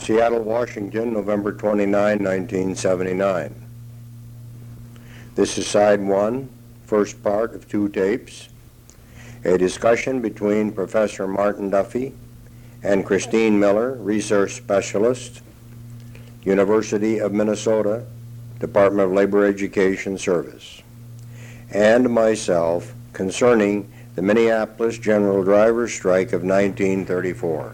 Seattle, Washington, November 29, 1979. This is side one, first part of 2 tapes, a discussion between Professor Martin Duffy and Christine Miller, research specialist, University of Minnesota, Department of Labor Education Service, and myself concerning the Minneapolis General Drivers' Strike of 1934.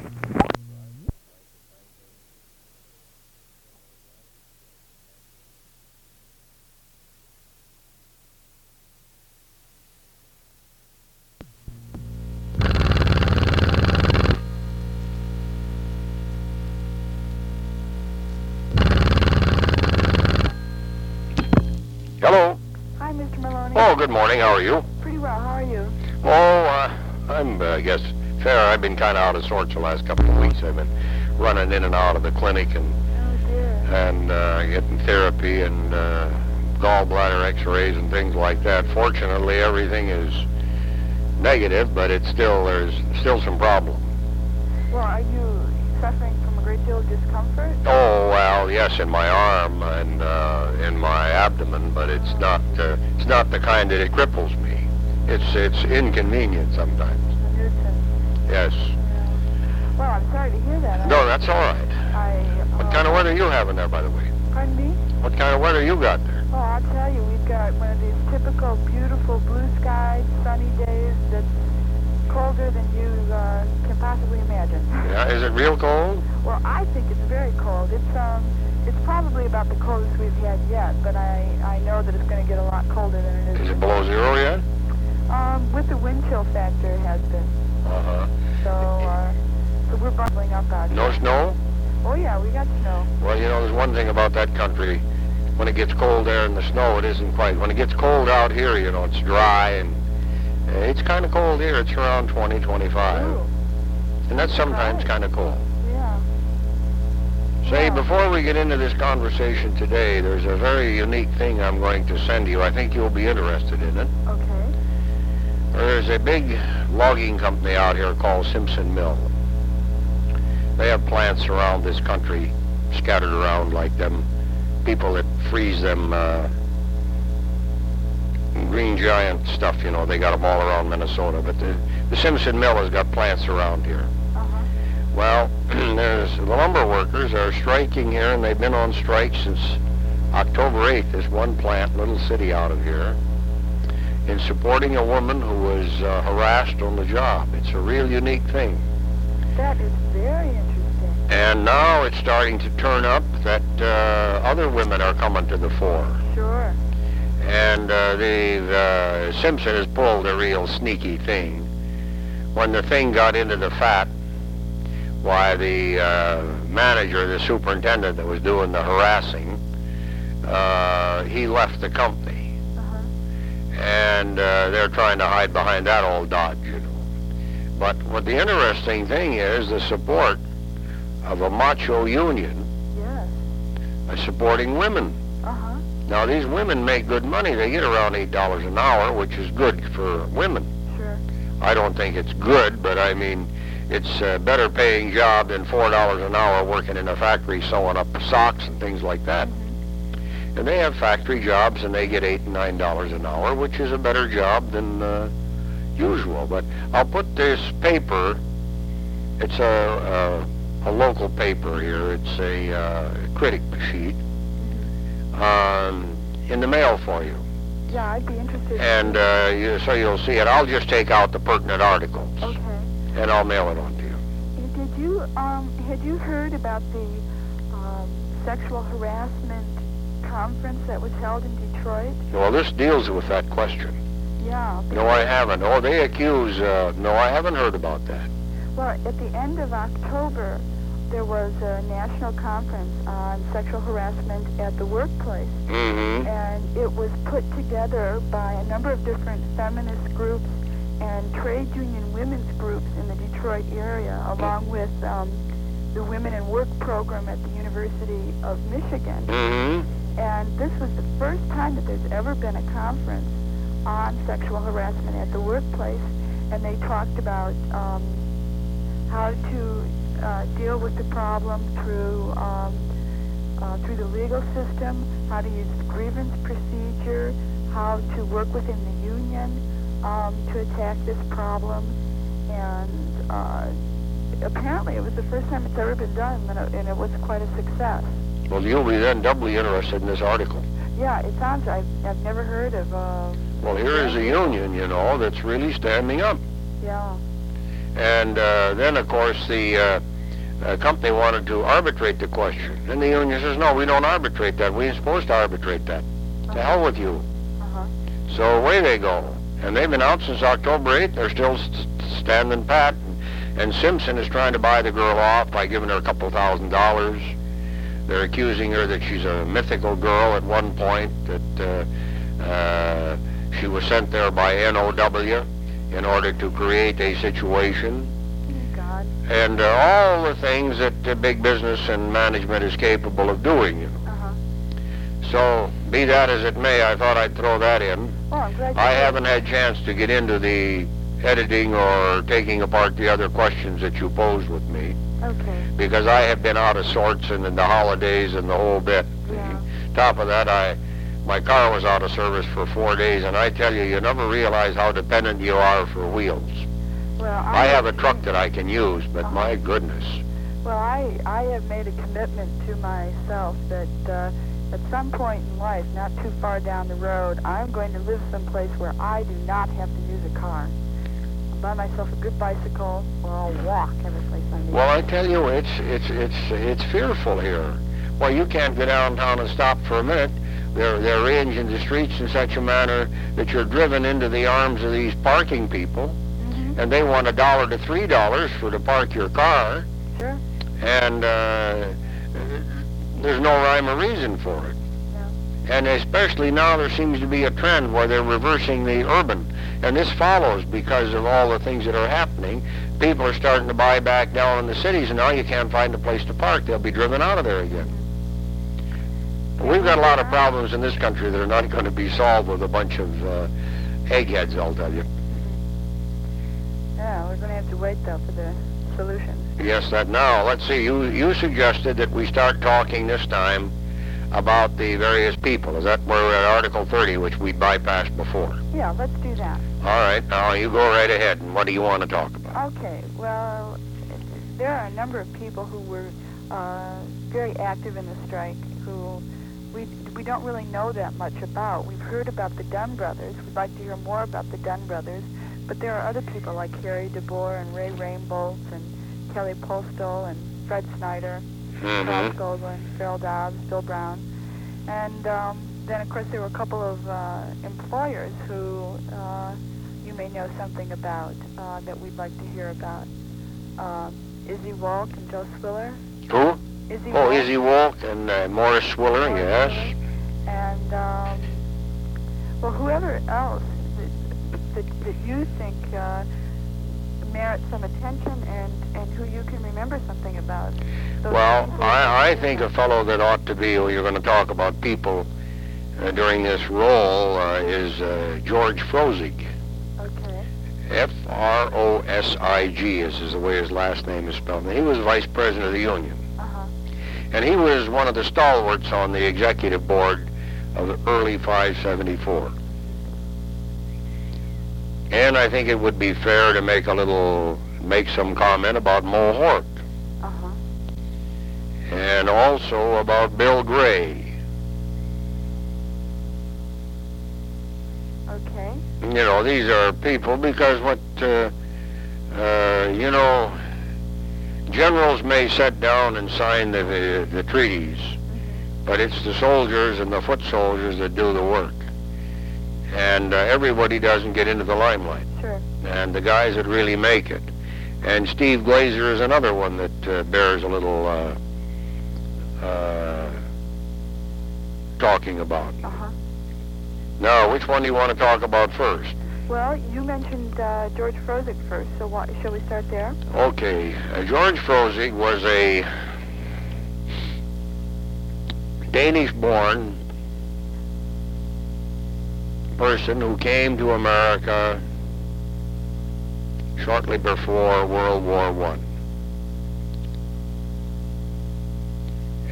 Hello. Hi, Mr. Maloney. Oh, good morning. How are you? Pretty well. How are you? Oh, I'm, I guess, fair. I've been kind of out of sorts the last couple of weeks. I've been running in and out of the clinic and Oh, dear. getting therapy and gallbladder x-rays and things like that. Fortunately, everything is negative, but there's still some problem. Well, are you suffering from a great deal of discomfort? Oh, well, yes, in my arm and in my abdomen, but it's not the kind that it cripples me. It's inconvenient sometimes. A nuisance. Yes. Yeah. Well, I'm sorry to hear that. No, that's all right. What kind of weather are you having there, by the way? Pardon me? What kind of weather you got there? Oh, I'll tell you, we've got one of these typical beautiful blue skies, sunny days that's colder than you can possibly imagine. Yeah, is it real cold? Well, I think it's very cold. It's probably about the coldest we've had yet, but I know that it's going to get a lot colder than it is. Is it below zero yet? With the wind chill factor, it has been. Uh-huh. So we're buckling up out here. No snow? Oh, yeah, we got snow. Well, you know, there's one thing about that country. When it gets cold there in the snow, it isn't quite. When it gets cold out here, you know, it's dry, and it's kind of cold here. It's around 20, 25. Ooh. And that's sometimes Right. kind of cold. Yeah. Say, Yeah. before we get into this conversation today, there's a very unique thing I'm going to send you. I think you'll be interested in it. Okay. There's a big logging company out here called Simpson Mill. They have plants around this country, scattered around like them people that freeze them Green Giant stuff, you know. They got them all around Minnesota, but the Simpson Mill has got plants around here. Uh-huh. Well, the lumber workers are striking here, and they've been on strike since October 8th. There's one plant, little city out of here, in supporting a woman who was harassed on the job. It's a real unique thing. That is very interesting. And now it's starting to turn up that other women are coming to the fore. Sure. And Simpson has pulled a real sneaky thing. When the thing got into the fat, why the manager, the superintendent that was doing the harassing, he left the company. Uh-huh. And they're trying to hide behind that old dodge, you know. But what the interesting thing is the support of a macho union Yes. by supporting women. Uh-huh. Now, these women make good money. They get around $8 an hour, which is good for women. Sure. I don't think it's good, but I mean, it's a better paying job than $4 an hour working in a factory sewing up socks and things like that. Mm-hmm. And they have factory jobs, and they get $8 and $9 an hour, which is a better job than usual. But I'll put this paper, it's a local paper here, it's a critic sheet, in the mail for you. Yeah, I'd be interested. And so you'll see it. I'll just take out the pertinent articles, Okay. and I'll mail it on to you. Had you heard about the sexual harassment conference that was held in Detroit? Well, this deals with that question. Yeah. No, I haven't. Oh, they accuse, no, I haven't heard about that. Well, at the end of October, there was a national conference on sexual harassment at the workplace. Mm-hmm. And it was put together by a number of different feminist groups and trade union women's groups in the Detroit area, along with the Women in Work program at the University of Michigan. Mm-hmm. And this was the first time that there's ever been a conference on sexual harassment at the workplace. And they talked about how to deal with the problem through the legal system, how to use the grievance procedure, how to work within the union to attack this problem. And apparently it was the first time it's ever been done, and it was quite a success. Well, you'll be then doubly interested in this article. Yeah, it sounds, I've never heard of... Well, here is a union, that's really standing up. Yeah. And then, of course, the company wanted to arbitrate the question. And the union says, no, we don't arbitrate that. We ain't supposed to arbitrate that. To hell with you. So away they go. And they've been out since October 8th. They're still standing pat. And Simpson is trying to buy the girl off by giving her a couple $1,000s. They're accusing her that she's a mythical girl at one point, that she was sent there by NOW in order to create a situation. God. And all the things that big business and management is capable of doing. So, be that as it may, I thought I'd throw that in. Oh, I'm glad you I did. haven't had a chance to get into the editing or taking apart the other questions that you posed with me, Okay. because I have been out of sorts and in the holidays and the whole bit. Yeah. Top of that, my car was out of service for 4 days, and I tell you, you never realize how dependent you are for wheels. Well, I have a truck that I can use, but my goodness. Well, I have made a commitment to myself that at some point in life, not too far down the road, I'm going to live someplace where I do not have to use a car. I'll buy myself a good bicycle, or I'll walk every place I need. Well, I tell you, it's fearful here. Well, you can't go downtown and stop for a minute. They're arranging the streets in such a manner that you're driven into the arms of these parking people, and they want $1 to $3 to park your car. Sure. And there's no rhyme or reason for it. Yeah. And especially now there seems to be a trend where they're reversing the urban. And this follows because of all the things that are happening. People are starting to buy back down in the cities, and now you can't find a place to park. They'll be driven out of there again. We've got a lot of problems in this country that are not going to be solved with a bunch of eggheads, I'll tell you. Yeah, we're going to have to wait, though, for the solutions. Yes, that now. Let's see, you suggested that we start talking this time about the various people. Is that where we're at Article 30, which we bypassed before? Yeah, let's do that. All right, now you go right ahead. And what do you want to talk about? Okay, well, there are a number of people who were very active in the strike who we don't really know that much about. We've heard about the Dunn brothers. We'd like to hear more about the Dunn brothers. But there are other people like Harry DeBoer and Ray Rainbolt and Kelly Postal and Fred Snyder, Charles Goldwyn, Farrell Dobbs, Bill Brown. And then, of course, there were a couple of employers who you may know something about that we'd like to hear about. Izzy Walk and Joe Swiller. Who? Izzy Oh, Walk. Izzy Walk and Morris Swiller, Morris yes. Swiller. And, well, whoever else that you think merits some attention and who you can remember something about. Well, I think a fellow that ought to be, you're going to talk about people during this role, is George Frozig. Okay. F-R-O-S-I-G is the way his last name is spelled. And he was vice president of the union. And he was one of the stalwarts on the executive board of the early 574. And I think it would be fair to make some comment about Mo Hort. And also about Bill Gray. Okay. These are people because generals may sit down and sign the treaties, but it's the soldiers and the foot soldiers that do the work. And everybody doesn't get into the limelight. Sure. And the guys that really make it. And Steve Glazer is another one that bears a little talking about. Now, which one do you want to talk about first? Well, you mentioned George Frozig first, so shall we start there? Okay. George Frozig was a Danish-born person who came to America shortly before World War I.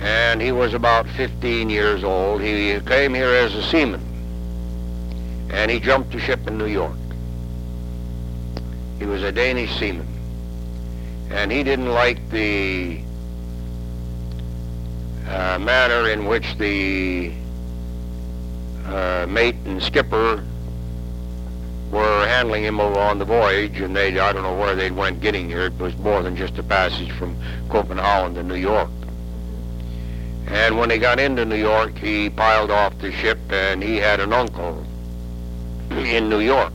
and he was about 15 years old. He came here as a seaman, and he jumped a ship in New York. He was a Danish seaman, and he didn't like the manner in which the mate and skipper were handling him over on the voyage, and I don't know where they went getting here. It was more than just a passage from Copenhagen to New York. And when he got into New York, he piled off the ship, and he had an uncle in New York.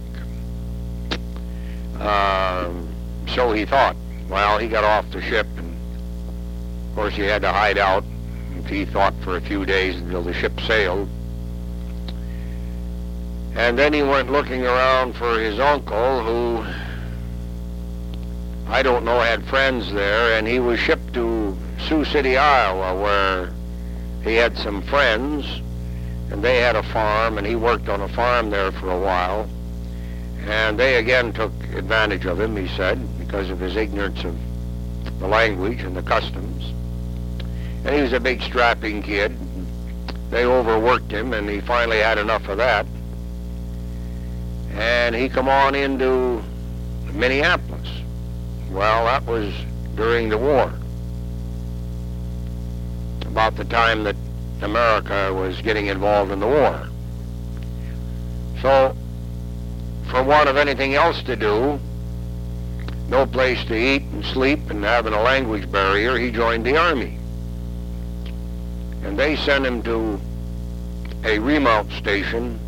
So he thought. Well, he got off the ship, and of course he had to hide out. He thought for a few days until the ship sailed. And then he went looking around for his uncle, who, I don't know, had friends there, and he was shipped to Sioux City, Iowa, where he had some friends, and they had a farm, and he worked on a farm there for a while. And they again took advantage of him, he said, because of his ignorance of the language and the customs. And he was a big strapping kid. They overworked him, and he finally had enough of that. And he come on into Minneapolis. Well, that was during the war, about the time that America was getting involved in the war. So, for want of anything else to do, no place to eat and sleep, and having a language barrier, he joined the Army. And they sent him to a remount station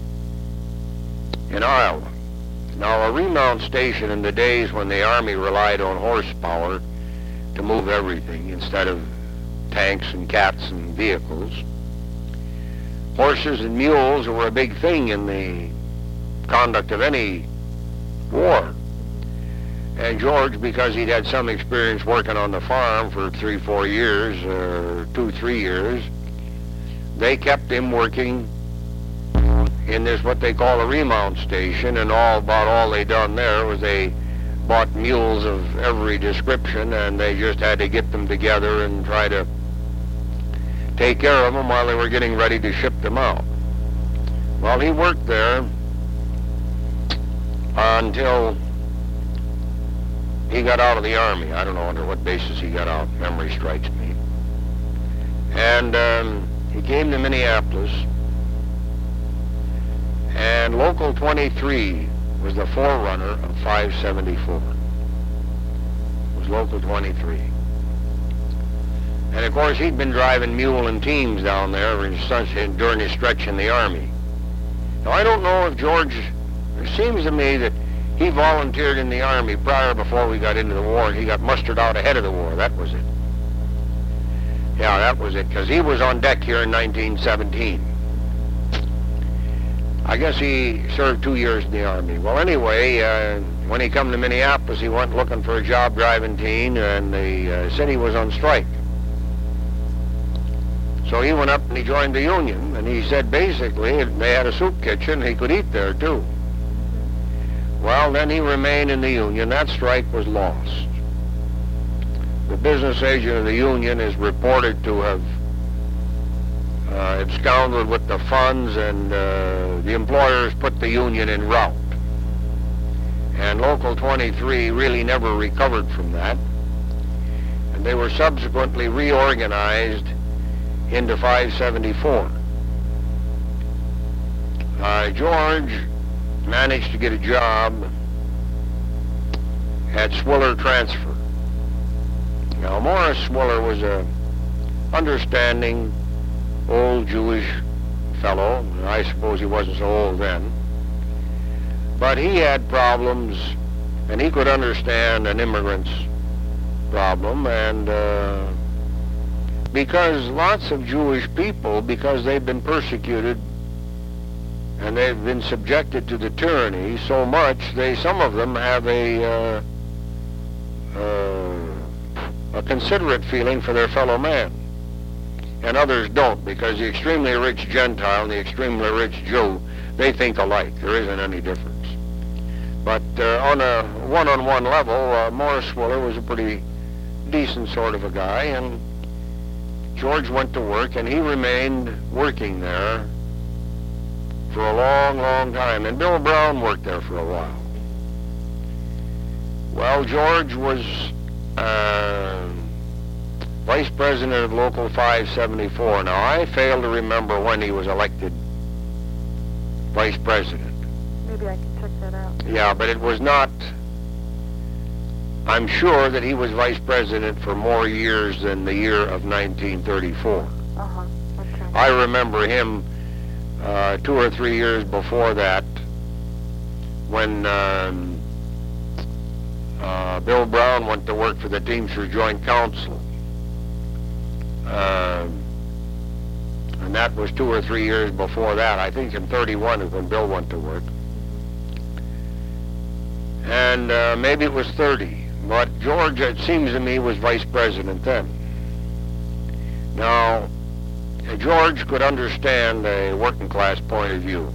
in Iowa. Now, a remount station in the days when the Army relied on horsepower to move everything instead of tanks and cats and vehicles, horses and mules were a big thing in the conduct of any war. And George, because he'd had some experience working on the farm for 3-4 years, or 2-3 years, they kept him working in this, what they call a remount station, and about all they done there was they bought mules of every description, and they just had to get them together and try to take care of them while they were getting ready to ship them out. Well, he worked there until he got out of the Army. I don't know under what basis he got out. Memory strikes me. And he came to Minneapolis, and Local 23 was the forerunner of 574. It was Local 23. And of course, he'd been driving mule and teams down there during his stretch in the Army. Now, I don't know if George, it seems to me that he volunteered in the Army before we got into the war, and he got mustered out ahead of the war. That was it. Yeah, that was it, because he was on deck here in 1917. I guess he served 2 years in the Army. Well, anyway, when he come to Minneapolis, he went looking for a job driving team, and the city was on strike. So he went up and he joined the union, and he said basically they had a soup kitchen, he could eat there too. Well, then he remained in the union. That strike was lost. The business agent of the union is reported to have absconded with the funds, and the employers put the union in rout. And Local 23 really never recovered from that. And they were subsequently reorganized into 574. George managed to get a job at Swiller Transfer. Now, Morris Swiller was a understanding old Jewish fellow. I suppose he wasn't so old then. But he had problems, and he could understand an immigrant's problem, and because lots of Jewish people, because they've been persecuted and they've been subjected to the tyranny so much, some of them have a considerate feeling for their fellow man, and others don't, because the extremely rich Gentile and the extremely rich Jew, they think alike. There isn't any difference. But on a one-on-one level, Morris Swiller was a pretty decent sort of a guy, and George went to work, and he remained working there for a long, long time. And Bill Brown worked there for a while. Well, George was vice president of Local 574. Now, I fail to remember when he was elected vice president. Maybe I can check that out. Yeah, but it was not... I'm sure that he was vice president for more years than the year of 1934. Uh-huh, okay. I remember him 2 or 3 years before that when Bill Brown went to work for the Teamsters Joint Council. And that was 2 or 3 years before that. I think in 31 is when Bill went to work. And maybe it was 30. But George, it seems to me, was vice president then. Now, George could understand a working class point of view.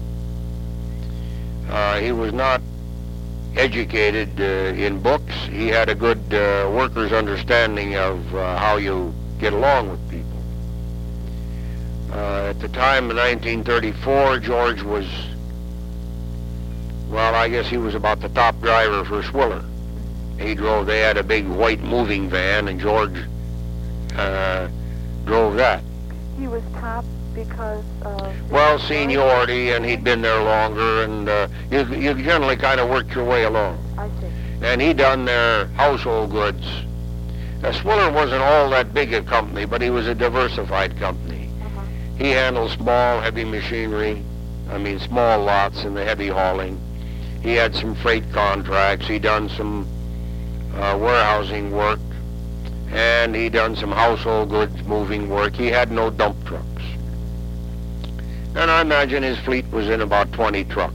He was not educated in books. He had a good worker's understanding of how you get along with people. At the time of 1934, George was, well, I guess he was about the top driver for Swiller. He drove, they had a big white moving van, and George drove that. He was top because of... Well, seniority, and he'd been there longer, and you generally kind of worked your way along. I see. And he done their household goods. Swiller wasn't all that big a company, but he was a diversified company. Uh-huh. He handled small, heavy machinery, small lots in the heavy hauling. He had some freight contracts. He done some warehousing work, and he done some household goods moving work. He had no dump trucks. And I imagine his fleet was in about 20 trucks.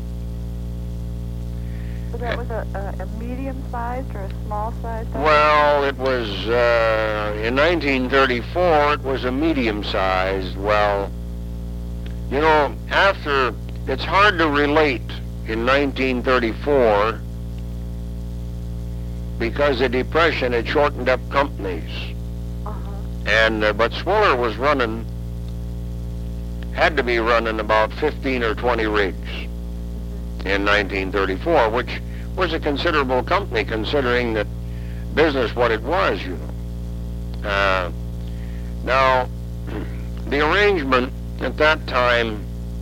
So that was a medium-sized or a small-sized? Well, it was, in 1934, it was a medium-sized. Well, you know, it's hard to relate in 1934 because the Depression had shortened up companies. Uh-huh. But Swiller was had to be running about 15 or 20 rigs in 1934, which was a considerable company considering that business what it was, you know. Now, the arrangement at that time,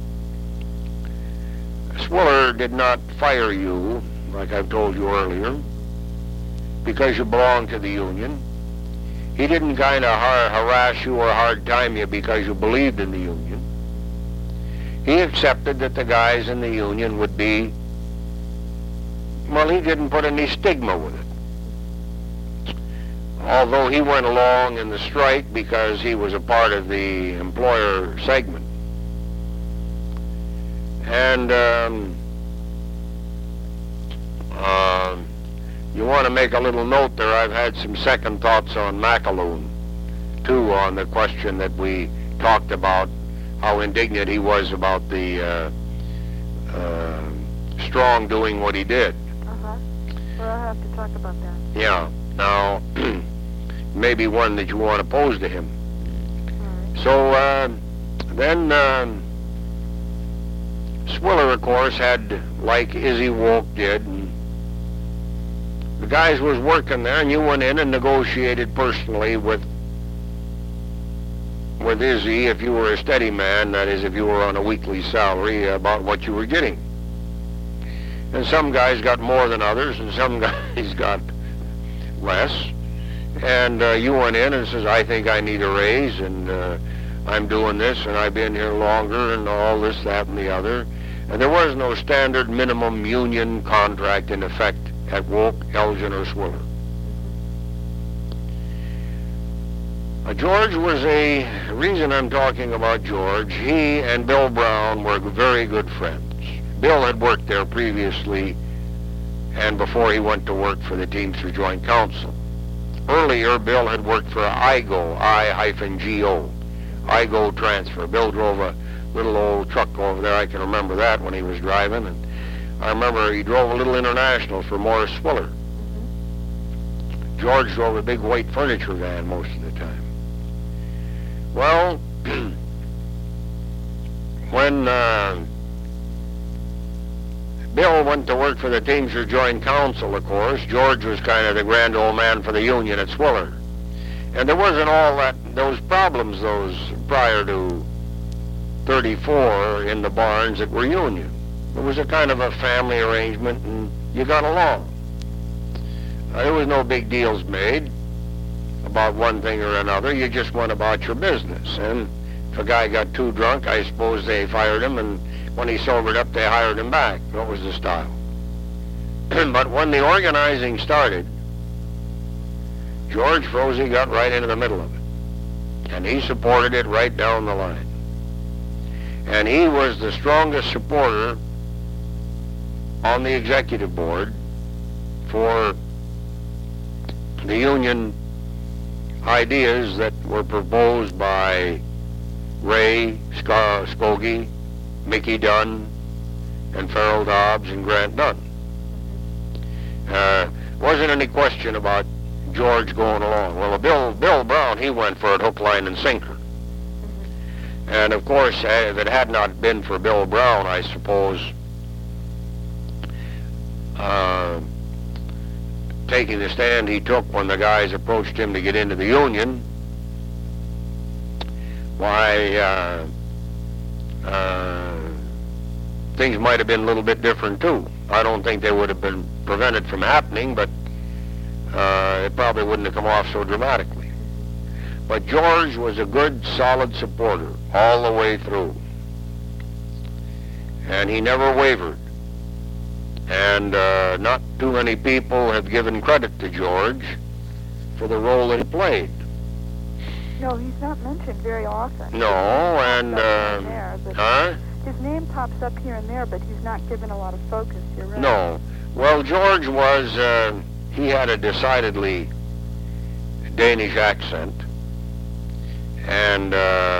Swiller did not fire you, like I've told you earlier, because you belonged to the union. He didn't kind of harass you or hard time you because you believed in the union. He accepted that the guys in the union would be, well, he didn't put any stigma with it. Although he went along in the strike because he was a part of the employer segment. And you want to make a little note there, I've had some second thoughts on McAloon, too, on the question that we talked about, how indignant he was about the Strong doing what he did. Uh-huh. Well, I'll have to talk about that. Yeah. Now, maybe one that you want to pose to him. All right. So, then Swiller, of course, had, like Izzy Wolk did, and the guys was working there, and you went in and negotiated personally with Izzy, if you were a steady man, that is, if you were on a weekly salary, about what you were getting. And some guys got more than others, and some guys got less. And you went in and says, I think I need a raise, and I'm doing this, and I've been here longer, and all this, that, and the other. And there was no standard minimum union contract in effect at Wolk, Elgin, or Swiller. George was the reason I'm talking about George. He and Bill Brown were very good friends. Bill had worked there previously and before he went to work for the Teamsters Joint Council. Earlier, Bill had worked for IGO, I-G-O, IGO Transfer. Bill drove a little old truck over there. I can remember that when he was driving. And I remember he drove a little International for Morris Swiller. George drove a big white furniture van most of the time. Well, when Bill went to work for the Teamster Joint Council, of course, George was kind of the grand old man for the union at Swiller. And there wasn't all those problems prior to 34 in the barns that were union. It was a kind of a family arrangement, and you got along. There was no big deals made about one thing or another. You just went about your business. And if a guy got too drunk, I suppose they fired him, and when he sobered up, they hired him back. That was the style. But when the organizing started, George Froese got right into the middle of it. And he supported it right down the line. And he was the strongest supporter on the executive board for the union ideas that were proposed by Ray Skogie, Mickey Dunn, and Farrell Dobbs, and Grant Dunn. Wasn't any question about George going along. Well, Bill Brown, he went for it hook, line, and sinker. And of course, if it had not been for Bill Brown, I suppose, taking the stand he took when the guys approached him to get into the union, why, things might have been a little bit different too. I don't think they would have been prevented from happening, but it probably wouldn't have come off so dramatically. But George was a good, solid supporter all the way through. And he never wavered. And not too many people have given credit to George for the role that he played. No, he's not mentioned very often. No, and... His name pops up here and there, but he's not given a lot of focus, you're right. No. Well, George was, he had a decidedly Danish accent, and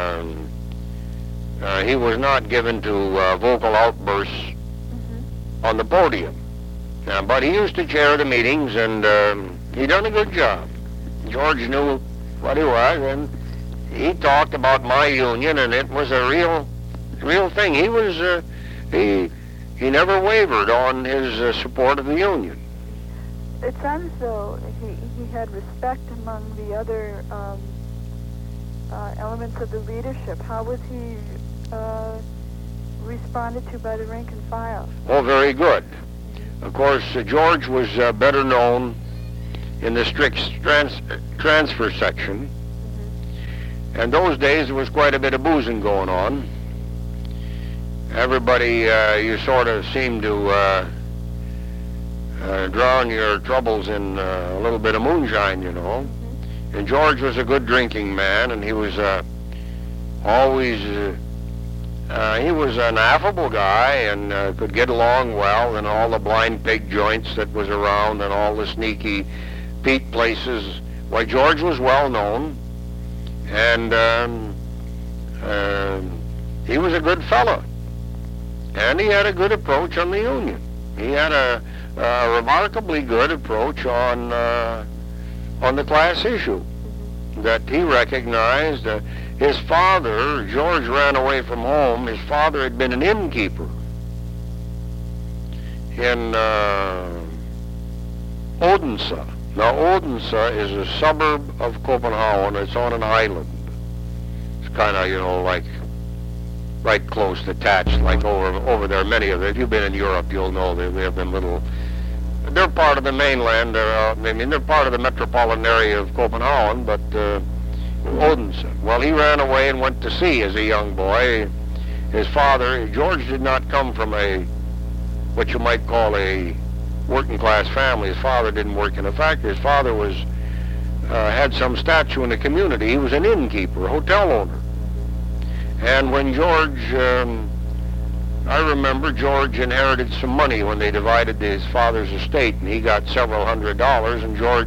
he was not given to vocal outbursts on the podium. But he used to chair the meetings, and he done a good job. George knew what he was, and he talked about my union, and it was a real thing. He was, he never wavered on his support of the union. It sounds as though he had respect among the other elements of the leadership. How was he responded to by the rank and file? Oh, very good. Of course, George was better known in the strict transfer section. And those days there was quite a bit of boozing going on. Everybody, you sort of seemed to drown your troubles in a little bit of moonshine, you know. And George was a good drinking man, and he was always, he was an affable guy and could get along well in all the blind pig joints that was around and all the sneaky Pete places. Why, George was well known, and he was a good fellow. And he had a good approach on the union. He had a remarkably good approach on the class issue that he recognized. His father, George ran away from home. His father had been an innkeeper in Odense. Now, Odense is a suburb of Copenhagen. It's on an island. It's kind of, you know, like right close, attached, like over there. Many of them, if you've been in Europe, you'll know they have them little, they're part of the mainland. They're part of the metropolitan area of Copenhagen, but Odense. Well, he ran away and went to sea as a young boy. His father, George, did not come from what you might call a working class family. His father didn't work in a factory. His father had some stature in the community. He was an innkeeper, a hotel owner. And when George, I remember George inherited some money when they divided his father's estate, and he got several $100, and George,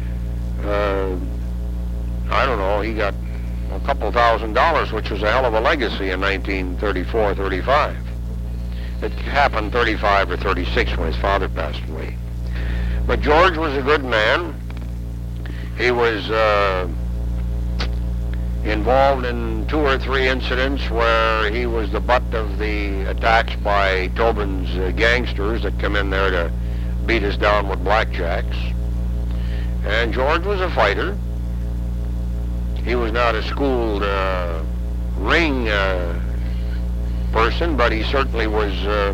I don't know, he got a couple $1,000, which was a hell of a legacy in 1934, 35. It happened 35 or 36 when his father passed away. But George was a good man. He was, involved in 2 or 3 incidents where he was the butt of the attacks by Tobin's gangsters that come in there to beat us down with blackjacks. And George was a fighter. He was not a schooled ring person, but he certainly was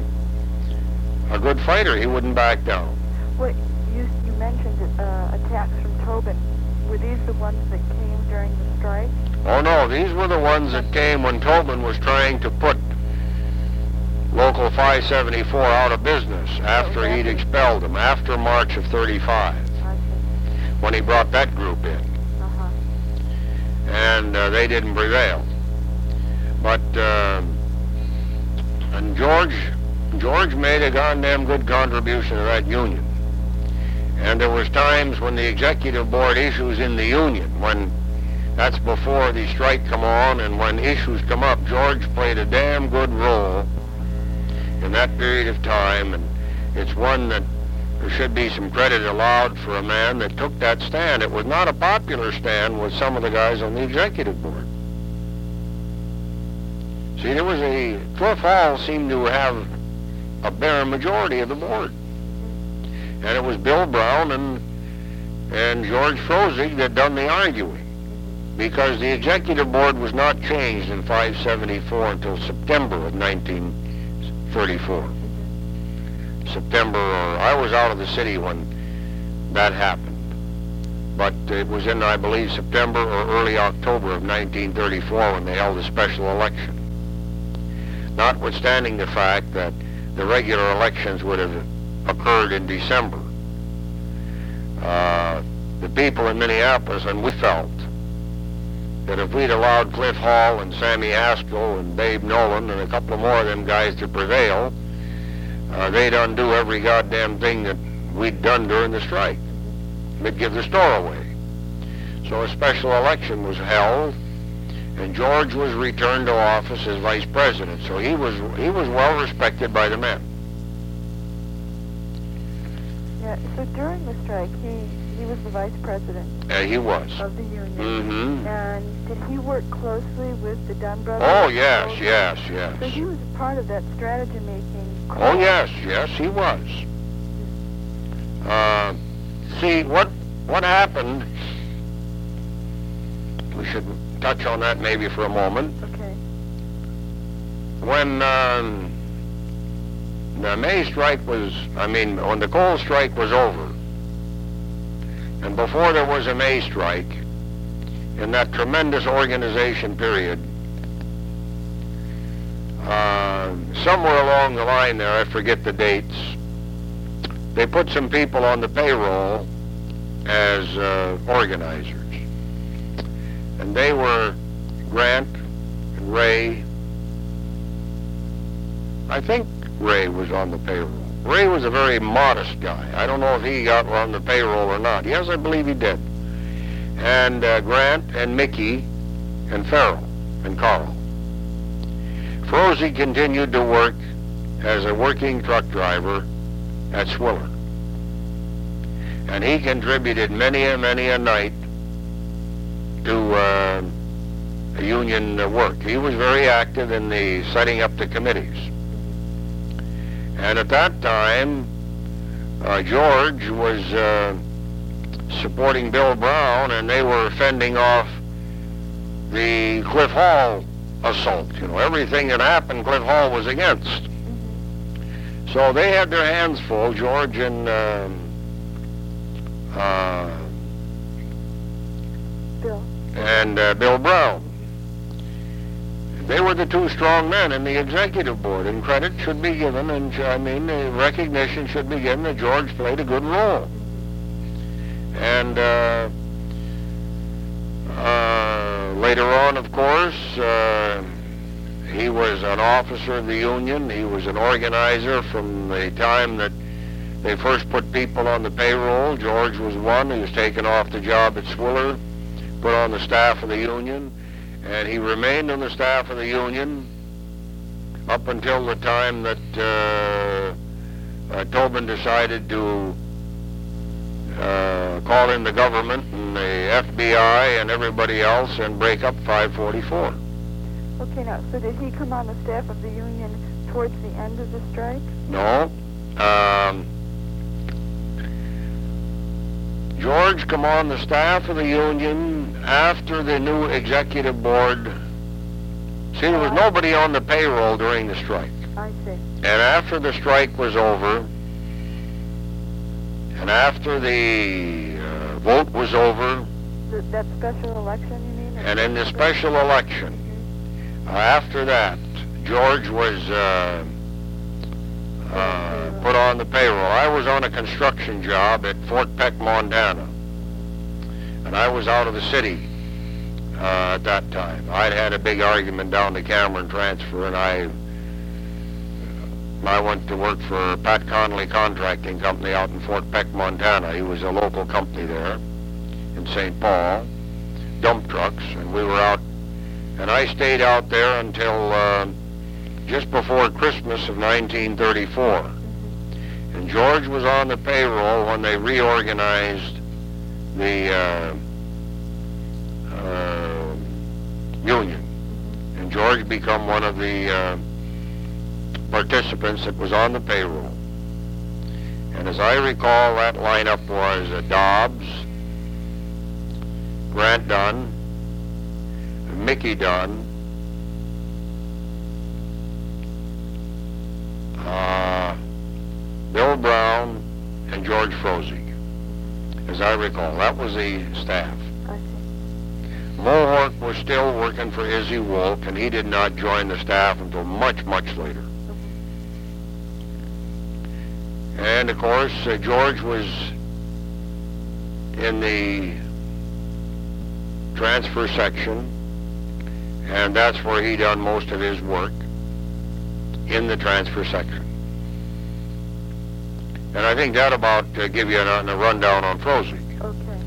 a good fighter. He wouldn't back down. Well, you mentioned attacks from Tobin. Were these the ones that came during the strike? Oh no, these were the ones that came when Tobin was trying to put Local 574 out of business after he'd expelled them, after March of 35, when he brought that group in. And they didn't prevail. But, and George made a goddamn good contribution to that union. And there was times when the executive board issues in the union, when that's before the strike come on, and when issues come up, George played a damn good role in that period of time, and it's one that there should be some credit allowed for a man that took that stand. It was not a popular stand with some of the guys on the executive board. See, Cliff Hall seemed to have a bare majority of the board. And it was Bill Brown and George Frozig that done the arguing, because the executive board was not changed in 574 until September of 1934. September, or I was out of the city when that happened. But it was in, I believe, September or early October of 1934 when they held a special election. Notwithstanding the fact that the regular elections would have occurred in December. The people in Minneapolis, and we felt that if we'd allowed Cliff Hall and Sammy Haskell and Babe Nolan and a couple more of them guys to prevail, they'd undo every goddamn thing that we'd done during the strike. They'd give the store away. So a special election was held, and George was returned to office as vice president. So he was well respected by the men. Yeah, so during the strike, he was the vice president. He was. Of the union. Mm-hmm. And did he work closely with the Dunn brothers? Oh, yes. So he was part of that strategy making. Oh, yes, he was. See, what happened, we should touch on that maybe for a moment. Okay. When the May strike when the coal strike was over, and before there was a May strike, in that tremendous organization period, somewhere along the line there, I forget the dates, they put some people on the payroll as organizers. And they were Grant and Ray. I think Ray was on the payroll. Ray was a very modest guy. I don't know if he got on the payroll or not. Yes, I believe he did. And Grant and Mickey and Farrell and Carl. Frozy continued to work as a working truck driver at Swiller. And he contributed many a night to union work. He was very active in the setting up the committees. And at that time, George was supporting Bill Brown, and they were fending off the Cliff Hall assault. You know, everything that happened, Cliff Hall was against. So they had their hands full, George and Bill Brown. They were the two strong men in the executive board, and credit should be given, and recognition should be given that George played a good role. And later on, of course, he was an officer of the union. He was an organizer from the time that they first put people on the payroll. George was one. He was taken off the job at Swiller, put on the staff of the union, and he remained on the staff of the union up until the time that Tobin decided to call in the government and the FBI and everybody else and break up 544. Okay, now, so did he come on the staff of the union towards the end of the strike? No. George come on the staff of the union after the new executive board. See, there was nobody on the payroll during the strike. I see. And after the strike was over, and after the vote was over, That special election, you mean? and in the special election, after that, George was put on the payroll. I was on a construction job at Fort Peck, Montana, and I was out of the city at that time. I'd had a big argument down the Cameron Transfer, and I went to work for Pat Connolly Contracting Company out in Fort Peck, Montana. He was a local company there in St. Paul, dump trucks, and we were out, and I stayed out there until just before Christmas of 1934. And George was on the payroll when they reorganized the union. And George became one of the participants that was on the payroll. And as I recall, that lineup was Dobbs, Grant Dunn, Mickey Dunn, Bill Brown, and George Frozig. As I recall, that was the staff. I see. Mohork was still working for Izzy Wolk, and he did not join the staff until much, much later. And of course, George was in the transfer section, and that's where he done most of his work, in the transfer section. And I think that about give you a rundown on Frozig. Okay.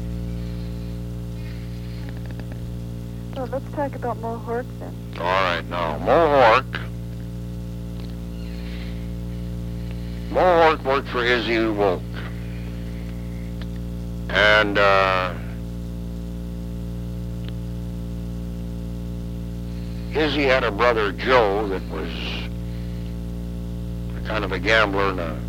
Well, let's talk about Mohork then. All right, now, Mohork worked for Izzy Wolk. And Izzy had a brother, Joe, that was kind of a gambler and a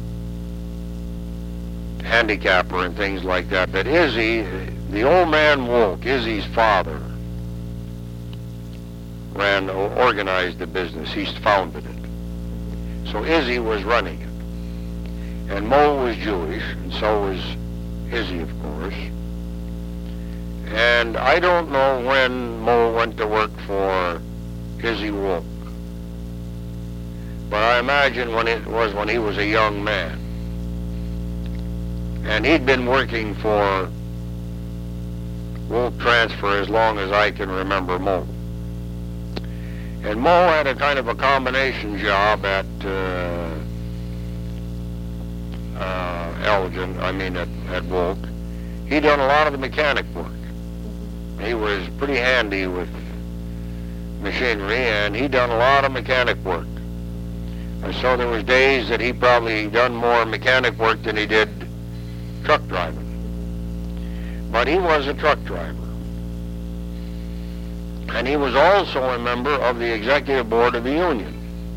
handicapper and things like that. But Izzy, the old man Wolk, Izzy's father, organized the business. He founded it. So Izzy was running it. And Mo was Jewish, and so was Izzy, of course. And I don't know when Mo went to work for Izzy Wolk, but I imagine when he was a young man. And he'd been working for Wolk Transfer as long as I can remember Mo. And Mo had a kind of a combination job at Elgin, at Wolk. He done a lot of the mechanic work. He was pretty handy with machinery, and he done a lot of mechanic work. And so there was days that he probably done more mechanic work than he did truck driving. But he was a truck driver. And he was also a member of the executive board of the union.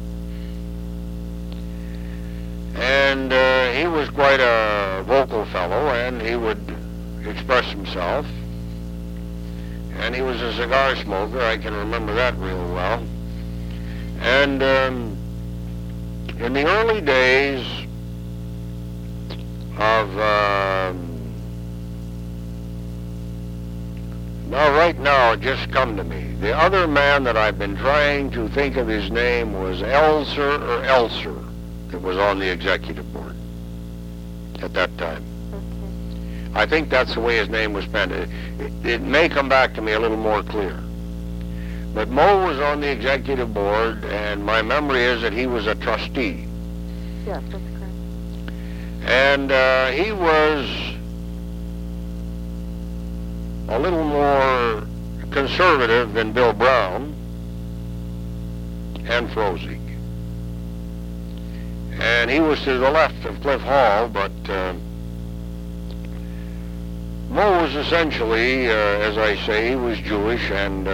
And he was quite a vocal fellow, and he would express himself. And he was a cigar smoker. I can remember that real well. And in the early days of right now it just come to me. The other man that I've been trying to think of his name was Elser, that was on the executive board at that time. Okay. I think that's the way his name was spelled. It may come back to me a little more clear. But Mo was on the executive board, and my memory is that he was a trustee. Yes, that's correct. And he was a little more conservative than Bill Brown and Frozig. And he was to the left of Cliff Hall, but Moe was essentially, as I say, he was Jewish, and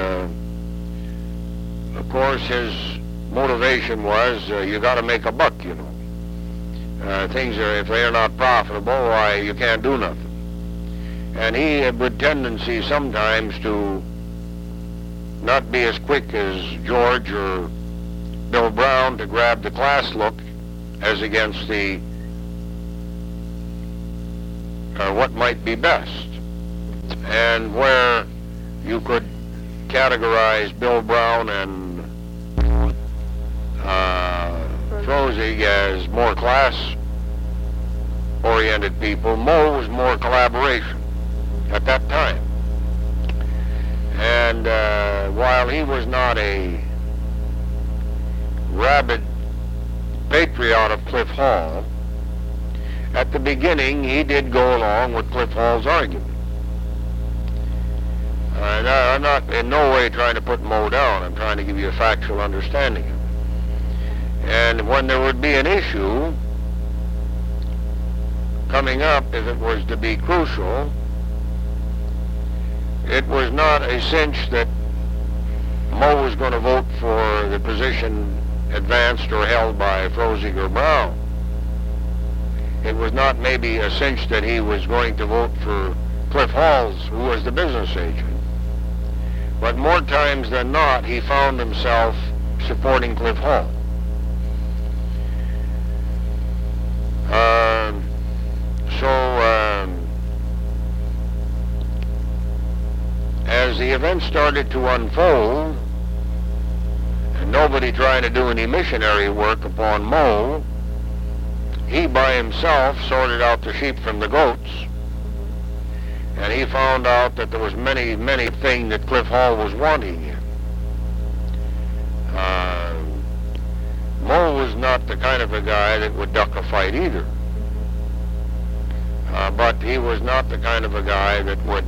of course his motivation was you got to make a buck, you know. Things are, if they are not profitable, why, you can't do nothing. And he had a tendency sometimes to not be as quick as George or Bill Brown to grab the class look as against the what might be best. And where you could categorize Bill Brown and Frozig as more class-oriented people, Moe was more collaboration at that time. And while he was not a rabid patriot of Cliff Hall, at the beginning he did go along with Cliff Hall's argument. I'm not in no way trying to put Moe down. I'm trying to give you a factual understanding of it. And when there would be an issue coming up, if it was to be crucial, it was not a cinch that Moe was going to vote for the position advanced or held by Frozig or Brown. It was not maybe a cinch that he was going to vote for Cliff Halls, who was the business agent. But more times than not, he found himself supporting Cliff Hall. As the events started to unfold, and nobody trying to do any missionary work upon Moe, he by himself sorted out the sheep from the goats, and he found out that there was many things that Cliff Hall was wanting in. Moe was not the kind of a guy that would duck a fight either, but he was not the kind of a guy that would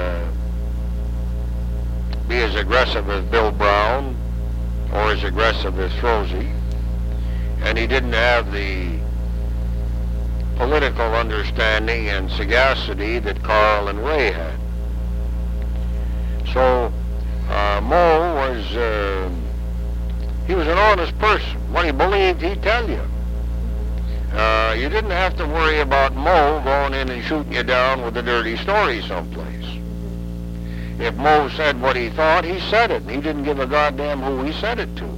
be as aggressive as Bill Brown or as aggressive as Frozig, and he didn't have the political understanding and sagacity that Carl and Ray had. So Moe was, he was an honest person. What he believed, he'd tell you. You didn't have to worry about Moe going in and shooting you down with a dirty story someplace. If Moe said what he thought, he said it. He didn't give a goddamn who he said it to.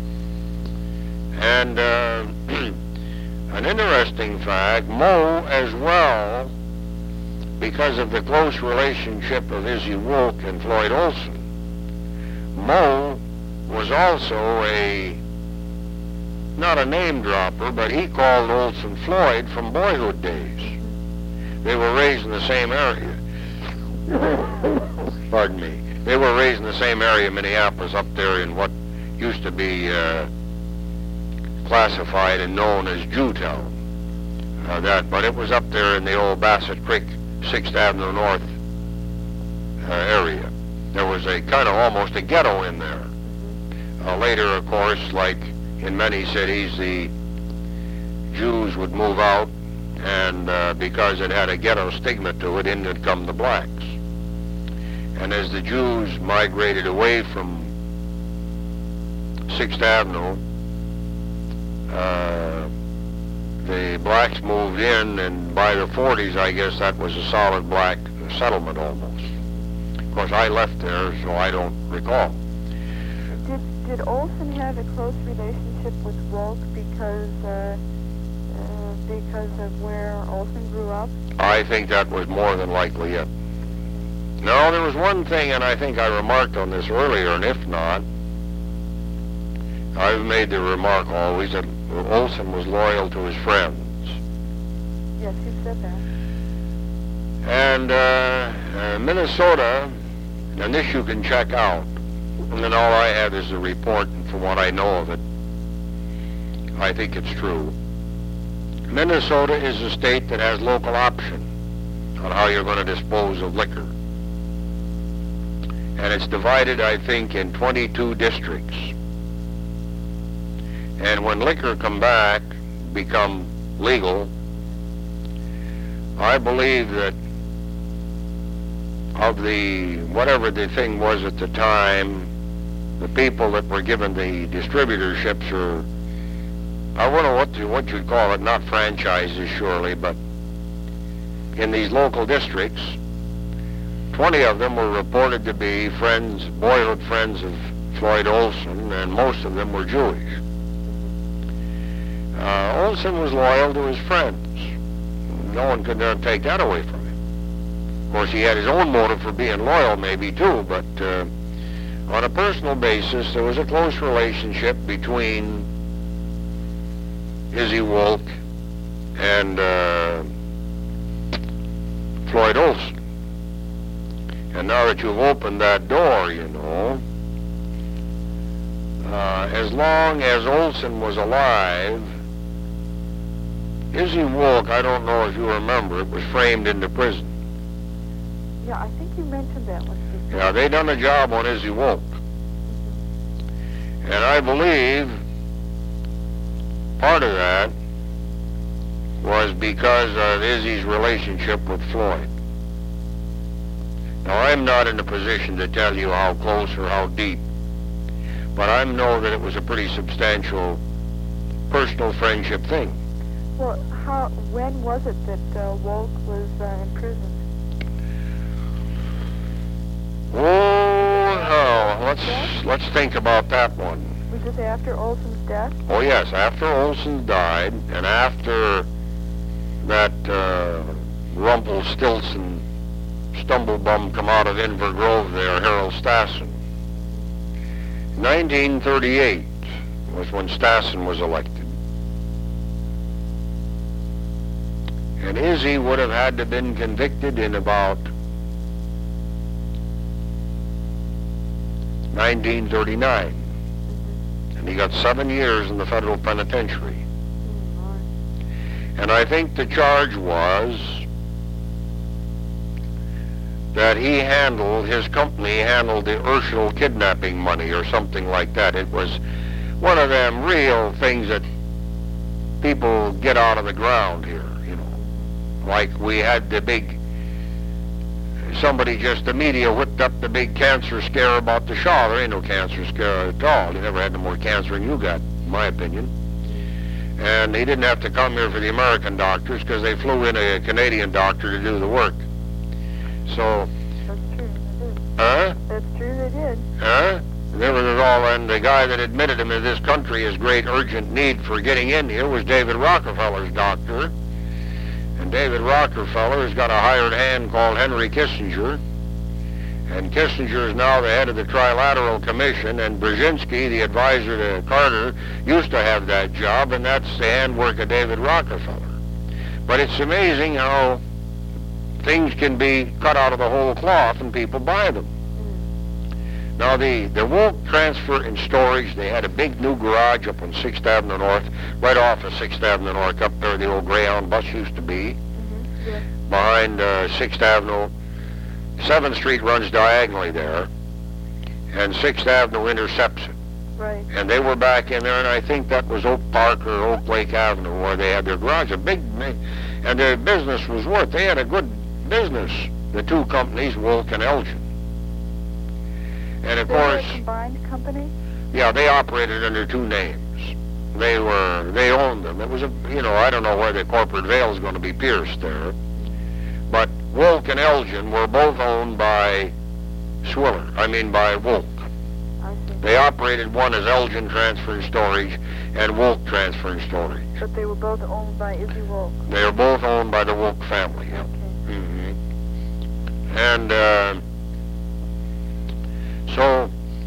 And an interesting fact, Moe as well, because of the close relationship of Izzy Wolk and Floyd Olson, Moe was also not a name dropper, but he called Olson Floyd from boyhood days. They were raised in the same area. Pardon me. They were raised in the same area, Minneapolis, up there in what used to be classified and known as Jewtown. But it was up there in the old Bassett Creek, 6th Avenue North area. There was a kind of almost a ghetto in there. Later, of course, like in many cities, the Jews would move out, and because it had a ghetto stigma to it, in would come the blacks. And as the Jews migrated away from 6th Avenue, the blacks moved in, and by the 40s, I guess that was a solid black settlement almost. Of course, I left there, so I don't recall. Did Olson have a close relationship with Wolk because of where Olson grew up? I think that was more than likely it. No, there was one thing, and I think I remarked on this earlier, and if not, I've made the remark always that Olson was loyal to his friends. Yes, you said that. And Minnesota, and this you can check out, and then all I have is a report, and from what I know of it, I think it's true. Minnesota is a state that has local option on how you're going to dispose of liquor. And it's divided, I think, in 22 districts. And when liquor become legal, I believe that of the, whatever the thing was at the time, the people that were given the distributorships, or I don't know what you'd call it, not franchises surely, but in these local districts, 20 of them were reported to be friends, boyhood friends of Floyd Olson, and most of them were Jewish. Olson was loyal to his friends. No one could take that away from him. Of course, he had his own motive for being loyal, maybe too, but on a personal basis, there was a close relationship between Izzy Wolk and Floyd Olson. And now that you've opened that door, you know, as long as Olson was alive, Izzy Wolk, I don't know if you remember, it was framed into prison. Yeah, I think you mentioned that once before. Yeah, they done a job on Izzy Wolk. And I believe part of that was because of Izzy's relationship with Floyd. Now, I'm not in a position to tell you how close or how deep, but I know that it was a pretty substantial personal friendship thing. Well, when was it that Wolk was in prison? Let's think about that one. Was this after Olson's death? Oh yes, after Olson died, and after that Rumpelstiltskin stumblebum come out of Inver Grove there, Harold Stassen. 1938 was when Stassen was elected. And Izzy would have had to have been convicted in about 1939. And he got 7 years in the federal penitentiary. And I think the charge was that his company handled the Urschel kidnapping money or something like that. It was one of them real things that people get out of the ground here, you know. Like we had the media whipped up the big cancer scare about the Shah. There ain't no cancer scare at all. He never had no more cancer than you got, in my opinion. And he didn't have to come here for the American doctors because they flew in a Canadian doctor to do the work. So, That's true, they did. huh? That's true, they did. Huh? There was all, and the guy that admitted him in this country his great urgent need for getting in here was David Rockefeller's doctor. And David Rockefeller has got a hired hand called Henry Kissinger. And Kissinger is now the head of the Trilateral Commission, and Brzezinski, the advisor to Carter, used to have that job, and that's the handwork of David Rockefeller. But it's amazing how things can be cut out of the whole cloth and people buy them. Now, the Wolk Transfer and Storage, they had a big new garage up on 6th Avenue North, right off of 6th Avenue North, up there the old Greyhound bus used to be, Yeah. behind 6th Avenue. 7th Street runs diagonally there, and 6th Avenue intercepts it. Right. And they were back in there, and I think that was Oak Park or Oak Lake Avenue where they had their garage, and their business was they had a good business, the two companies, Wolk and Elgin. And of They were course, a combined company? yeah, they operated under two names. They owned them. It was I don't know where the corporate veil is going to be pierced there. But Wolk and Elgin were both owned by by Wolk. I see. They operated one as Elgin Transfer and Storage and Wolk Transfer and Storage. But they were both owned by Izzy Wolk. They were both owned by the Wolk family. Yeah. Okay. Mm-hmm. And so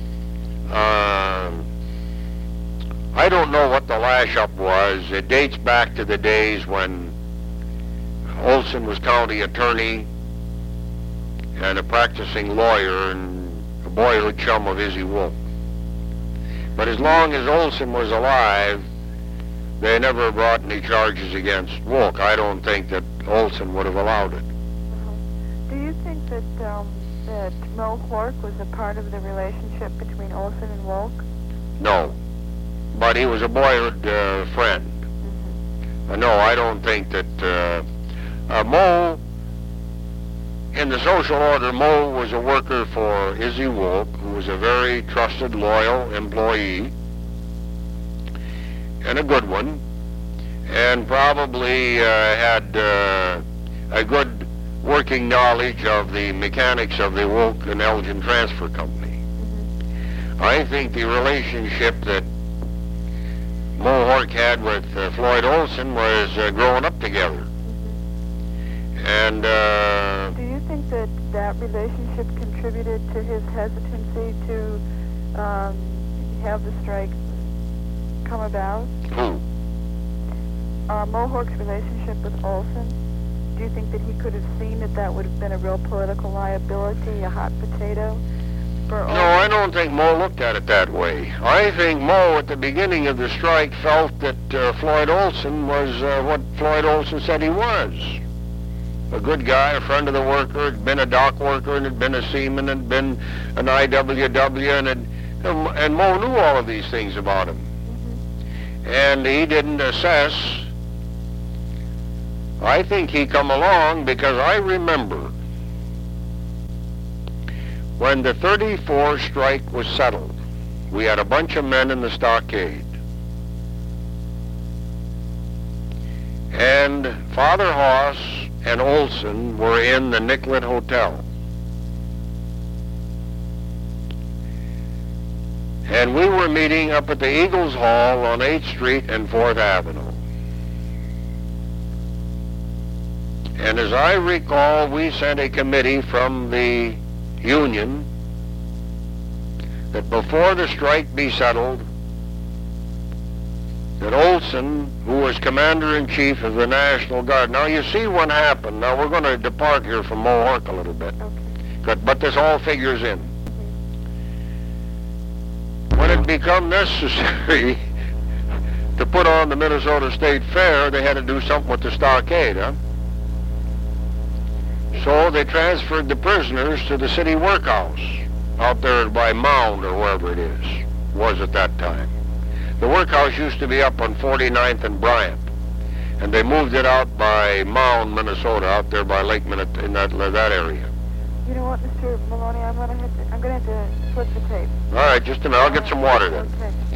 I don't know what the lash-up was. It dates back to the days when Olson was county attorney and a practicing lawyer and a boyhood chum of Izzy Wolk. But as long as Olson was alive, they never brought any charges against Wolk. I don't think that Olson would have allowed it. Do you think that that Mo Hork was a part of the relationship between Olson and Wolk? No. But he was a boyhood friend. Mm-hmm. No, I don't think that Mo, in the social order, Mo was a worker for Izzy Wolk, who was a very trusted, loyal employee, and a good one, and probably had a good working knowledge of the mechanics of the Wolk and Elgin Transfer Company. I think the relationship that Mohawk had with Floyd Olson was growing up together. And do you think that that relationship contributed to his hesitancy to have the strike come about? who? Mohawk's relationship with Olson. Do you think that he could have seen that that would have been a real political liability, a hot potato for Olson? No, I don't think Mo looked at it that way. I think Mo, at the beginning of the strike, felt that Floyd Olson was what Floyd Olson said he was. A good guy, a friend of the worker, had been a dock worker, and had been a seaman, and been an IWW, and Mo knew all of these things about him. And he didn't assess. I think he come along because I remember when the 34 strike was settled, we had a bunch of men in the stockade. And Father Hoss and Olson were in the Nicollet Hotel. And we were meeting up at the Eagles Hall on 8th Street and 4th Avenue. And as I recall, we sent a committee from the union that before the strike be settled, that Olson, who was Commander-in-Chief of the National Guard. Now you see what happened. Now we're going to depart here from Mohawk a little bit. Okay. But this all figures in. When it became necessary to put on the Minnesota State Fair, they had to do something with the stockade, huh? So they transferred the prisoners to the city workhouse out there by Mound or wherever it was at that time. The workhouse used to be up on 49th and Bryant, and they moved it out by Mound, Minnesota, out there by Lake Minnesota, in that area. You know what, Mr. Maloney, I'm gonna have to flip the tape. All right, just a minute. I'll get some water then. Okay.